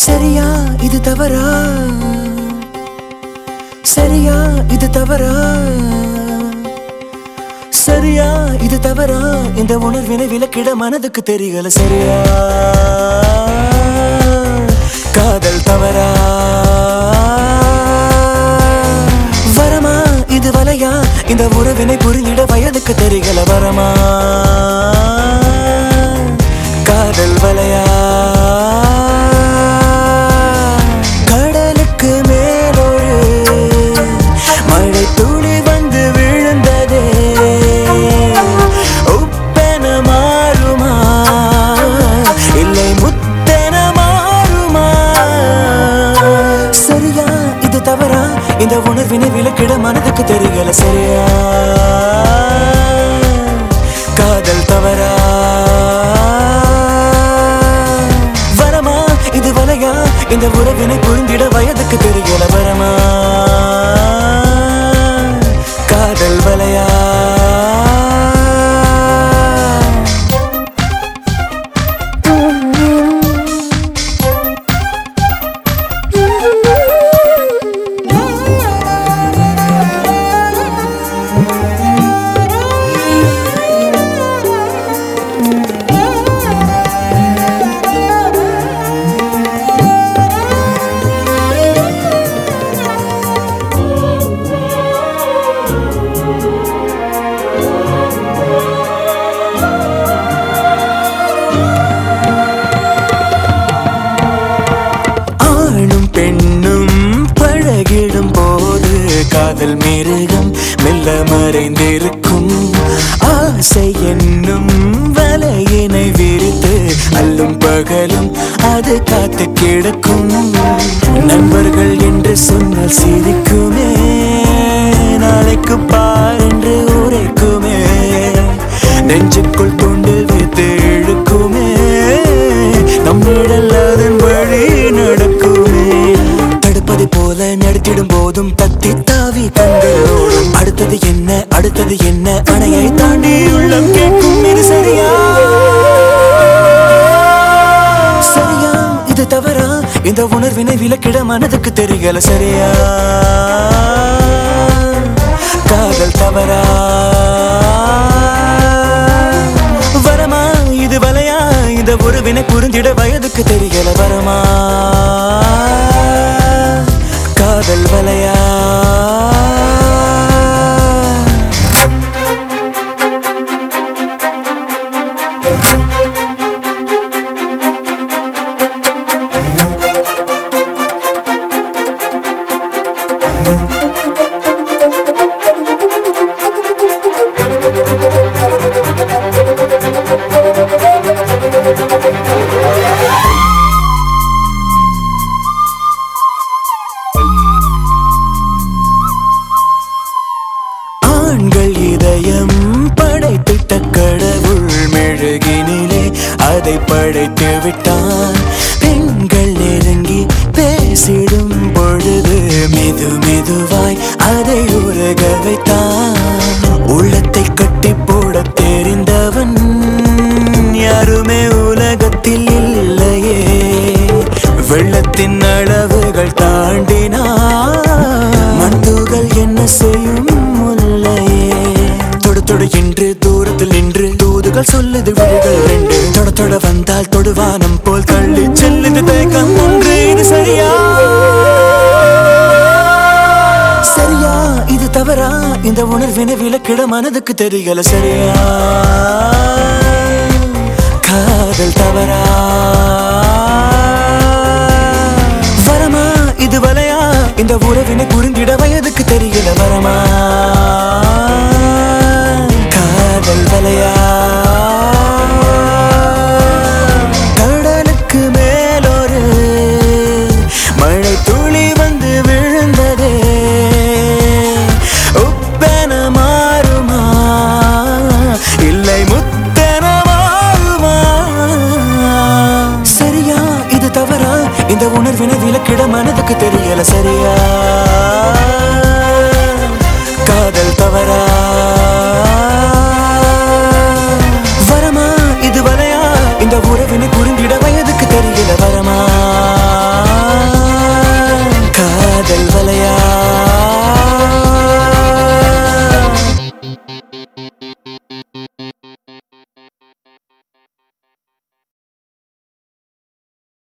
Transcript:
சரியா இது தவறா, சரியா இது தவறா, சரியா இது தவறா, இந்த உணர்வினை விலக்கிட மனதுக்கு தெரியல. சரியா காதல் தவறா, வரமா இது வலையா, இந்த உறவினை புரிந்திட வயதுக்கு தெரியல. வரமா காதல் வலையா, கடலுக்கு மேலொரு மழை துளி வந்து விழுந்ததே, உப்பென மாறுமா இல்லை முத்தென மாறுமா? சரியா இது தவறா, இந்த உணர்வினை விலக்கிட மனதுக்கு தெரியல. சரியா காதல் தவறா, வரமா இது வலையா, இந்த உறவினை புரிந்திட வயதுக்கு தெரியல. வரமா காதல் வலையா, பெண்ணும் பழகிடும் போது காதல் மிருகம் மெல்ல மறைந்திருக்கும். ஆசை என்னும் வலையினை விரித்து அல்லும் பகலும் அது காத்து கிடக்கும். நண்பர்கள் என்று சொன்னால் சிரிக்குமே, நாளைக்கு பார் என்று உரைக்குமே, நெஞ்சுக்குள் கொண்டு வைத்து இழுக்குமே, நம்மிடல் அதன் வழி நடக்குமே. தடுப்பதை போல நடத்திடும் போதும் தத்தி தாவி கண்டோடும். அடுத்தது என்ன அடுத்தது என்ன, அணையை தாண்டி உள்ளம் கேட்கும். இது சரியா சரியா இது தவறா, இந்த உணர்வினை விலக்கிட மனதுக்கு தெரியல. சரியா காதல் தவறா, வரமா இது வலையா, இந்த உறவினை புரிந்திட வயதுக்கு தெரியல. வரமா காதல் வலையா, ஆண்கள் இதயம் படைத்திட்ட கடவுள் மெழுகினிலே அதை படைத்து விட்டான். பெண்கள் நெருங்கி பேசிடும் பொழுது மெது மெதுவாய் அதை உருக வைத்தான். உள்ளத்தை கட்டி போட தெரிந்தவன் யாருமே உலகத்தில் இல்லையே. வெள்ளத்தின் அளவுகள் தாண்டினான், மண்துகள் என்ன செய்யும் தொடு என்று தூரத்தில் நின்று தூதுகள் சொல்லுது விழிகள் ரெண்டு. தொட தொட வந்தால் தொடுவானம் போல் தள்ளி செல்லுது தேக்கம் ஒன்று. இது சரியா சரியா இது தவறா, இந்த உணர்வினை விலக்கிட மனதுக்கு தெரியல. சரியா காதல் தவறா, வரமா இது வலையா, இந்த உறவினை புரிந்திட வயதுக்கு தெரியல. வரமா காதல் வலையா, கடலுக்கு மேலொரு மழை துளி வந்து விழுந்ததே, உப்பென மாறுமா இல்லை முத்தென மாறுமா? சரியா இது தவறா, இந்த உணர்வினை விலக்கிட மனதுக்கு தெரியல. சரியா காதல் தவறா, வரமா இது வலையா, இந்த உறவினை புரிந்திட வயதுக்கு தெரியல. வரமா மலையா